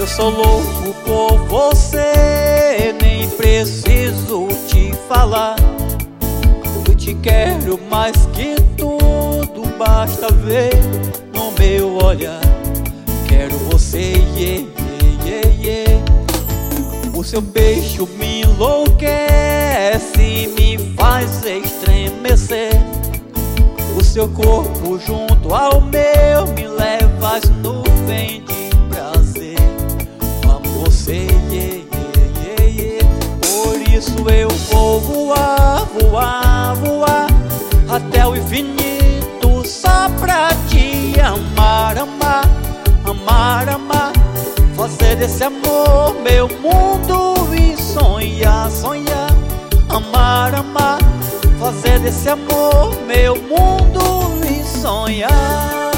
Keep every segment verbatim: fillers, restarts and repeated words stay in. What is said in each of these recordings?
sou louco por você, nem preciso te falar. Eu te quero mais que tudo, basta ver no meu olhar. Quero você, yeah, yeah, yeah, yeah. O seu beijo me enlouquece, me faz estremecer. O seu corpo junto ao meu me leva às nuvens de prazer. Amo você, yeah, yeah, yeah, yeah. Por isso eu vou voar, voar, voar até o infinito, só pra te amar, amar, amar, amar. Fazer desse amor meu mundo e sonhar, sonhar. Amar, amar. Fazer desse amor meu mundo e sonhar.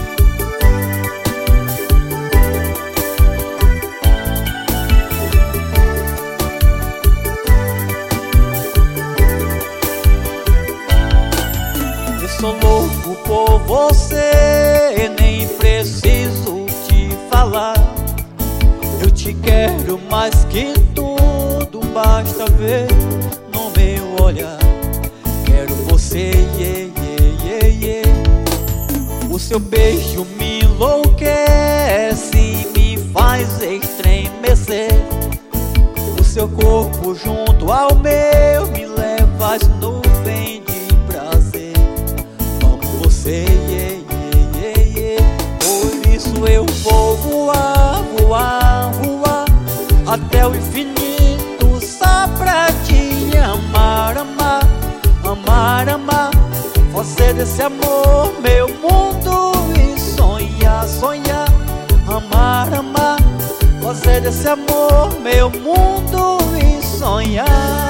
Eu sou louco por você, nem preciso te falar. Eu te quero mais que tudo, basta ver no meu olhar. Quero você, yeah, yeah, yeah, yeah. O seu beijo me enlouquece, me faz estremecer. O seu corpo junto ao meu me leva às nuvens de prazer. Amo você, yeah, yeah, yeah, yeah. Por isso eu vou voar, voar, voar até o infinito, só pra te amar, amar, amar, amar. Fazer desse amor meu mundo e sonhar, sonhar. Amar, amar. Fazer desse amor meu mundo e sonhar.